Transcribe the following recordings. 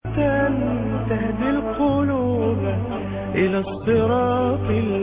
تهدي القلوب إلى الصراط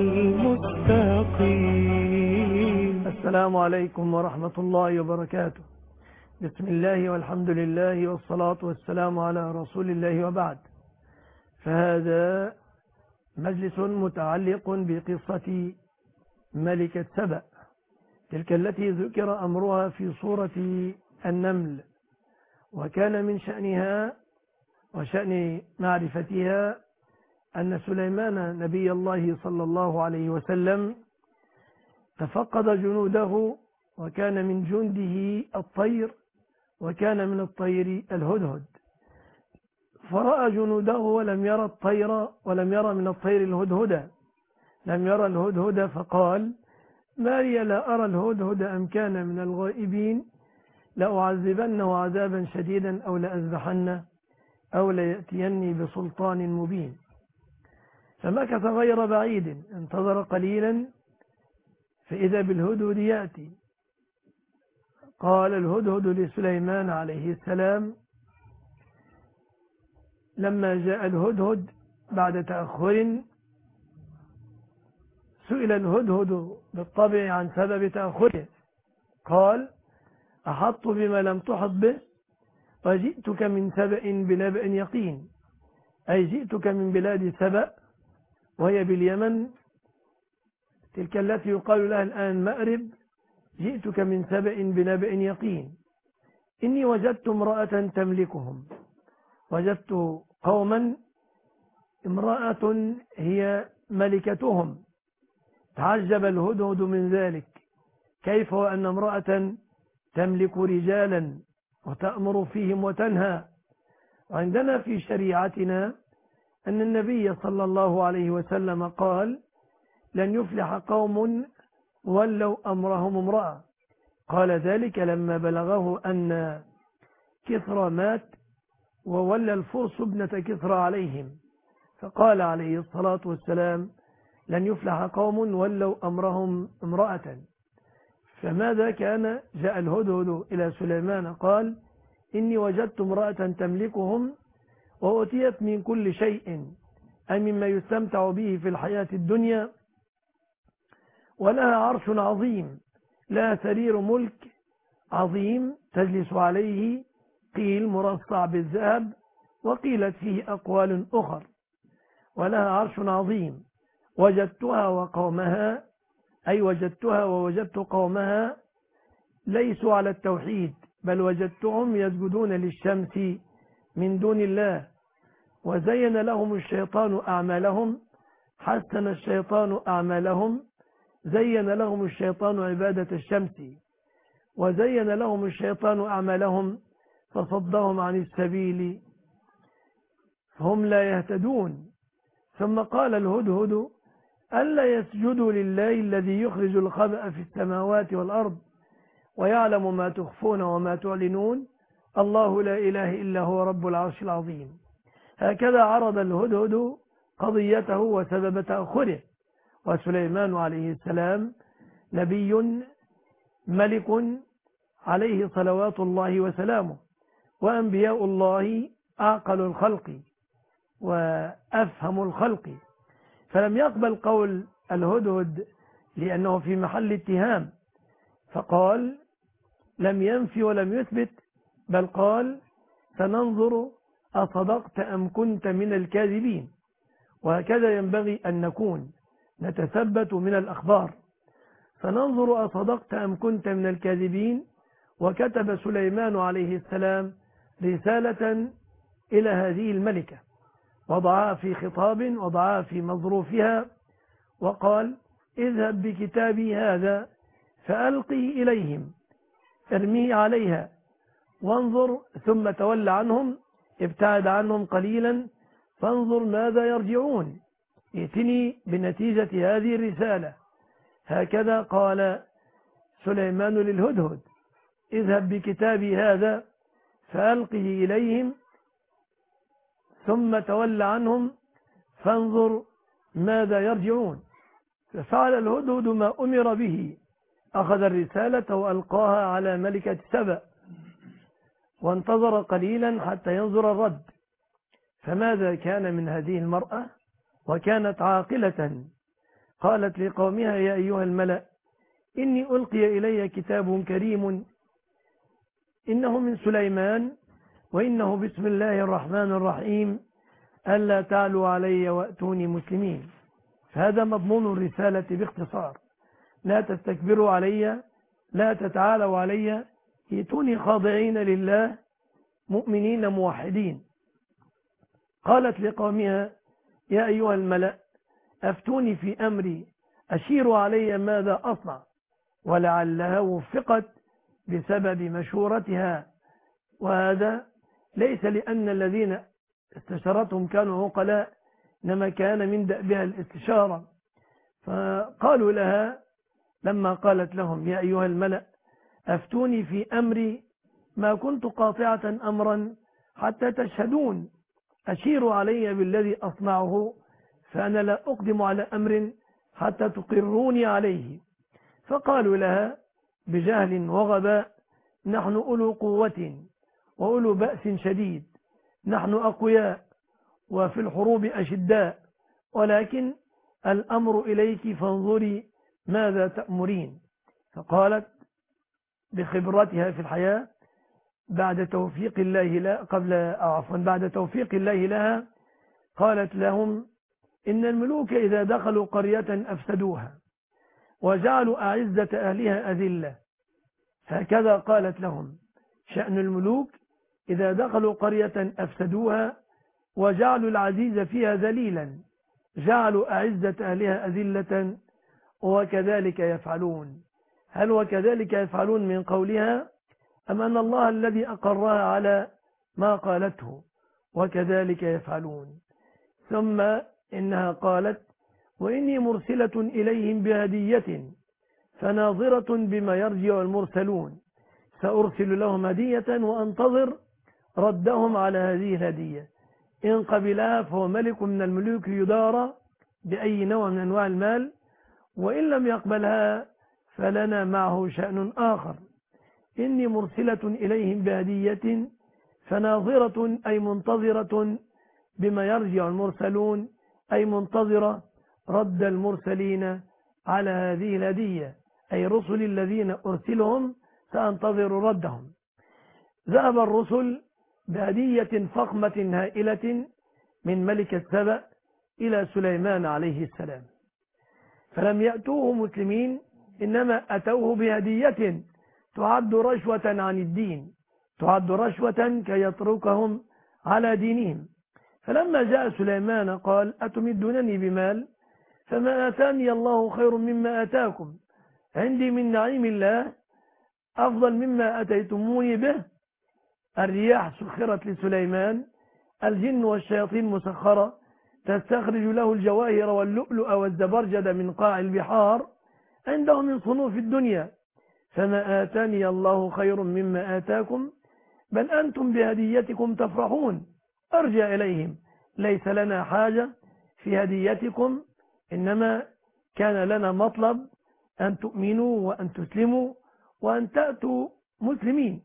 المستقيم. السلام عليكم ورحمة الله وبركاته. بسم الله والحمد لله والصلاة والسلام على رسول الله وبعد. فهذا مجلس متعلق بقصة ملكة سبأ، تلك التي ذكر أمرها في سورة النمل، وكان من شأنها وشأن معرفتها أن سليمان نبي الله صلى الله عليه وسلم تفقد جنوده، وكان من جنده الطير، وكان من الطير الهدهد، فرأى جنوده ولم يرى الطير ولم يرى من الطير الهدهد، لم يرى الهدهد، فقال: ما لي لا أرى الهدهد أم كان من الغائبين، لأعذبنه عذابا شديدا أو لأذبحنه أو ليأتيني بسلطان مبين. فمكث غير بعيد، انتظر قليلا فإذا بالهدهد يأتي. قال الهدهد لسليمان عليه السلام لما جاء الهدهد بعد تأخر، سئل الهدهد بالطبع عن سبب تأخره، قال: أحط بما لم تحط به، وجئتك من سبأ بنبأ يقين، أي جئتك من بلاد سبأ وهي باليمن، تلك التي يقال لها الآن مأرب. جئتك من سبأ بنبأ يقين، إني وجدت امرأة تملكهم، وجدت قوما امرأة هي ملكتهم. تعجب الهدهد من ذلك، كيف وأن امرأة تملك رجالا وتأمر فيهم وتنهى؟ وعندنا في شريعتنا أن النبي صلى الله عليه وسلم قال: لن يفلح قوم ولوا أمرهم امرأة. قال ذلك لما بلغه أن كسرى مات وولى الفرس ابنة كسرى عليهم، فقال عليه الصلاة والسلام: لن يفلح قوم ولوا أمرهم امرأة. فماذا كان؟ جاء الهدهد إلى سليمان قال: إني وجدت امرأة تملكهم وأتيت من كل شيء، أي مما يستمتع به في الحياة الدنيا، ولها عرش عظيم، لها سرير ملك عظيم تجلس عليه، قيل مرصع بالذهب، وقيلت فيه أقوال أخر، ولها عرش عظيم. وجدتها وقومها، أي وجدتها ووجدت قومها ليسوا على التوحيد، بل وجدتهم يسجدون للشمس من دون الله، وزين لهم الشيطان أعمالهم، حسن الشيطان أعمالهم، زين لهم الشيطان عبادة الشمس، وزين لهم الشيطان أعمالهم فصدهم عن السبيل فهم لا يهتدون. ثم قال الهدهد: ألا يسجدوا لله الذي يخرج الخبأ في السماوات والأرض ويعلم ما تخفون وما تعلنون، الله لا إله إلا هو رب العرش العظيم. هكذا عرض الهدهد قضيته وسبب تأخره. وسليمان عليه السلام نبي ملك عليه صلوات الله وسلامه، وأنبياء الله أعقل الخلق وأفهم الخلق، فلم يقبل قول الهدهد لأنه في محل اتهام، فقال: لم ينفي ولم يثبت، بل قال: سننظر أصدقت أم كنت من الكاذبين. وهكذا ينبغي أن نكون، نتثبت من الأخبار، فننظر أصدقت أم كنت من الكاذبين. وكتب سليمان عليه السلام رسالة إلى هذه الملكة، وضعها في خطاب، وضعها في مظروفها، وقال: اذهب بكتابي هذا فألقه إليهم، ارميه عليها وانظر، ثم تول عنهم، ابتعد عنهم قليلا فانظر ماذا يرجعون، ائتني بنتيجة هذه الرسالة. هكذا قال سليمان للهدهد: اذهب بكتابي هذا فألقه إليهم ثم تول عنهم فانظر ماذا يرجعون. ففعل الهدهد ما أمر به، أخذ الرسالة وألقاها على ملكة سبأ، وانتظر قليلا حتى ينظر الرد. فماذا كان من هذه المرأة؟ وكانت عاقلة. قالت لقومها: يا أيها الملأ إني ألقي إلي كتاب كريم إنه من سليمان وإنه بسم الله الرحمن الرحيم ألا تعلوا علي وأتوني مسلمين. فهذا مضمون الرسالة باختصار: لا تستكبروا علي، لا تتعالوا علي، ائتوني خاضعين لله مؤمنين موحدين. قالت لقومها: يا أيها الملأ أفتوني في أمري أشيروا علي ماذا أصنع. ولعلها وفقت بسبب مشورتها، وهذا ليس لأن الذين استشارتهم كانوا عقلاء، إنما كان من دأبها الاستشارة. فقالوا لها لما قالت لهم: يا أيها الملأ أفتوني في أمري ما كنت قاطعة أمرا حتى تشهدون، أشيروا علي بالذي أصنعه، فأنا لا أقدم على أمر حتى تقروني عليه. فقالوا لها بجهل وغباء: نحن أولو قوة وأولو بأس شديد، نحن أقوياء وفي الحروب أشداء، ولكن الأمر إليك فانظري ماذا تأمرين. فقالت بخبرتها في الحياة بعد توفيق الله لها، قالت لهم: إن الملوك إذا دخلوا قرية أفسدوها وجعلوا أعزة أهلها أذلة. هكذا قالت لهم: شأن الملوك إذا دخلوا قرية أفسدوها وجعلوا العزيز فيها ذليلا، جعلوا أعزة أهلها أذلة، وكذلك يفعلون. هل وكذلك يفعلون من قولها، أم أن الله الذي أقرها على ما قالته؟ وكذلك يفعلون. ثم إنها قالت: وإني مرسلة إليهم بهدية فناظرة بما يرجع المرسلون، سأرسل لهم هدية وأنتظر ردهم على هذه الهدية، إن قبلها فهو ملك من الملوك يدارى بأي نوع من أنواع المال، وإن لم يقبلها فلنا معه شأن آخر. إني مرسلة إليهم بهدية فناظرة أي منتظرة بما يرجع المرسلون، أي منتظرة رد المرسلين على هذه الهدية، أي رسل الذين أرسلهم سأنتظر ردهم. ذهب الرسل بهدية فخمة هائلة من ملك السبأ إلى سليمان عليه السلام، فلم يأتوه مسلمين، إنما أتوه بهدية تعد رشوة عن الدين، تعد رشوة كي يتركهم على دينهم. فلما جاء سليمان قال: أتمدونني بمال؟ فما آتاني الله خير مما آتاكم، عندي من نعيم الله أفضل مما أتيتموني به. الرياح سخرت لسليمان، الجن والشياطين مسخرة، تستخرج له الجواهر واللؤلؤ والزبرجد من قاع البحار، عنده من صنوف الدنيا. فما آتاني الله خير مما آتاكم، بل أنتم بهديتكم تفرحون. أرجع إليهم: ليس لنا حاجة في هديتكم، إنما كان لنا مطلب أن تؤمنوا وأن تسلموا وأن تأتوا مسلمين.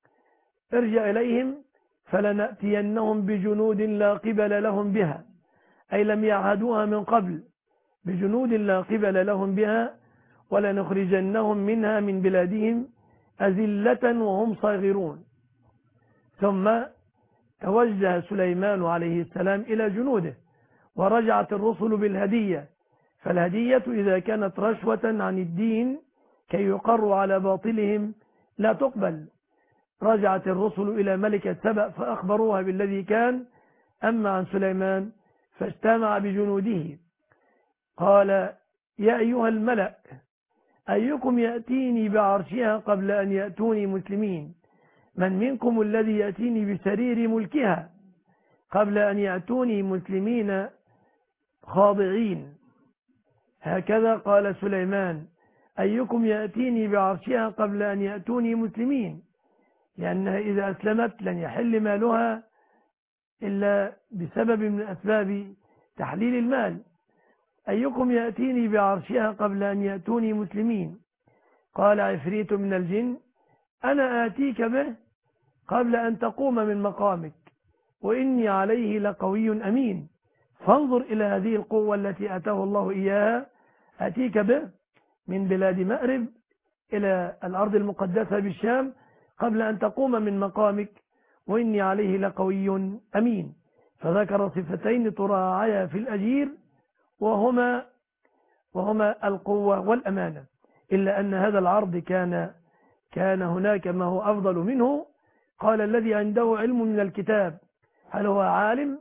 ارجع إليهم فلنأتينهم بجنود لا قبل لهم بها، أي لم يعهدوها من قبل، بجنود لا قبل لهم بها، ولنخرجنهم منها من بلادهم أذلة وهم صاغرون. ثم توجه سليمان عليه السلام إلى جنوده، ورجعت الرسل بالهدية. فالهدية إذا كانت رشوة عن الدين كي يقروا على باطلهم لا تقبل. رجعت الرسل إلى ملك السبأ فأخبروها بالذي كان. أما عن سليمان فاجتمع بجنوده، قال: يا أيها الملأ أيكم يأتيني بعرشها قبل أن يأتوني مسلمين؟ من منكم الذي يأتيني بسرير ملكها قبل أن يأتوني مسلمين خاضعين؟ هكذا قال سليمان: أيكم يأتيني بعرشها قبل أن يأتوني مسلمين، لأنها إذا أسلمت لن يحل مالها إلا بسبب من أسباب تحليل المال. أيكم يأتيني بعرشها قبل أن يأتوني مسلمين؟ قال عفريت من الجن: أنا آتيك به قبل أن تقوم من مقامك. وإني عليه لقوي أمين. فانظر إلى هذه القوة التي أتاه الله إياها، أتيك به من بلاد مأرب إلى الأرض المقدسة بالشام قبل أن تقوم من مقامك، وإني عليه لقوي أمين. فذكر صفتين تراعيا في الأجير وهما القوة والأمانة. إلا أن هذا العرض كان هناك ما هو أفضل منه. قال الذي عنده علم من الكتاب، هل هو عالم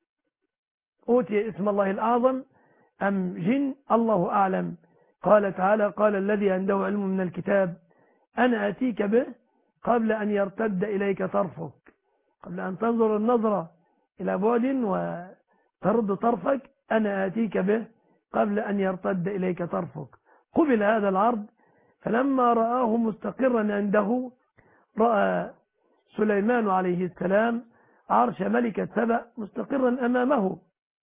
أوتي اسم الله الأعظم أم جن؟ الله أعلم. قال تعالى: قال الذي عنده علم من الكتاب أنا أتيك به قبل أن يرتد إليك طرفك، قبل أن تنظر النظرة إلى بعد وترد طرفك، أنا أتيك به قبل أن يرتد إليك طرفك. قبل هذا العرض، فلما رآه مستقرا عنده، رأى سليمان عليه السلام عرش ملكة سبأ مستقرا أمامه،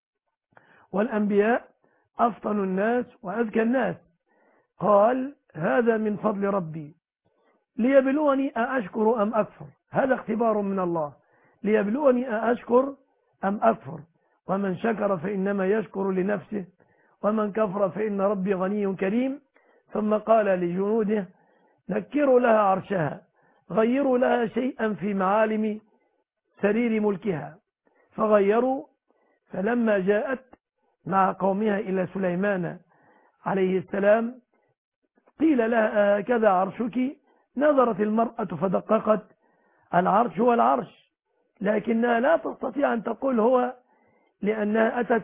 والأنبياء أفضل الناس وأذكى الناس. قال: هذا من فضل ربي ليبلوني أأشكر أم أكفر. هذا اختبار من الله، ليبلوني أأشكر أم أكفر. ومن شكر فإنما يشكر لنفسه، ومن كفر فإن ربي غني كريم. ثم قال لجنوده: نكروا لها عرشها، غيروا لها شيئا في معالم سرير ملكها. فغيروا، فلما جاءت مع قومها إلى سليمان عليه السلام قيل لها: هكذا عرشك؟ نظرت المرأة فدققت، العرش هو العرش، لكنها لا تستطيع أن تقول هو، لأنها أتت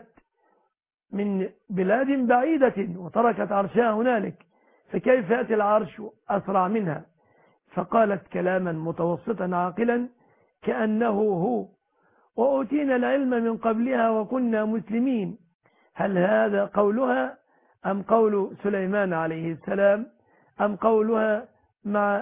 من بلاد بعيدة وتركت عرشها هنالك، فكيف يأتي العرش أسرع منها؟ فقالت كلاما متوسطا عاقلا كأنه هو: وأوتينا العلم من قبلها وكنا مسلمين. هل هذا قولها أم قول سليمان عليه السلام أم قولها مع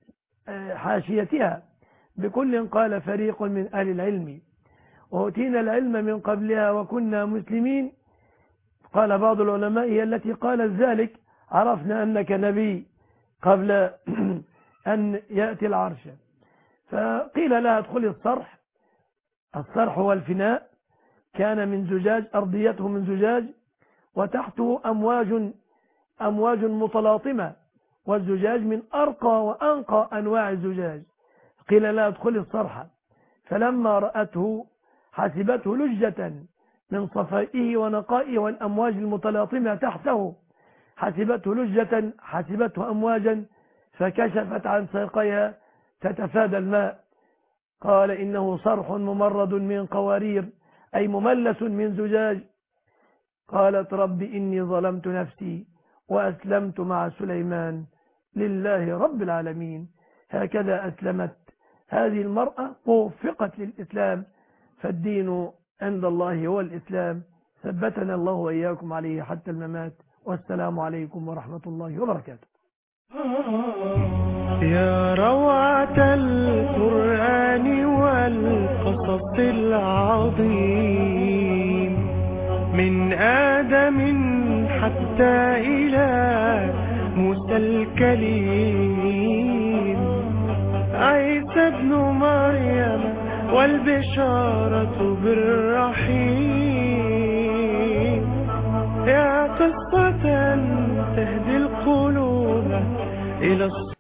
حاشيتها؟ بكل قال فريق من أهل العلم: وأوتينا العلم من قبلها وكنا مسلمين. قال بعض العلماء: هي التي قالت ذلك عرفنا أنك نبي قبل أن يأتي العرش. فقيل لها: ادخلي الصرح. الصرح هو الفناء، كان من زجاج، أرضيته من زجاج، وتحته أمواج متلاطمة، والزجاج من أرقى وأنقى أنواع الزجاج. قيل لها: ادخلي الصرح. فلما رأته حسبته لجة من صفائه ونقائه والأمواج المتلاطمة تحته، حسبته لجة، حسبته أمواجا، فكشفت عن ساقيها تتفادى الماء. قال: إنه صرح ممرد من قوارير، أي مملس من زجاج. قالت: رب إني ظلمت نفسي وأسلمت مع سليمان لله رب العالمين. هكذا أسلمت هذه المرأة ووفقت للإسلام، فالدين عند الله هو الإسلام. ثبتنا الله وإياكم عليه حتى الممات. والسلام عليكم ورحمة الله وبركاته. يا روعة القرآن والقصص العظيم، من آدم حتى إلى موسى الكليم، عيسى ابن مريم والبشارة بالرحيم. يا قصة تهدي القلوب إلى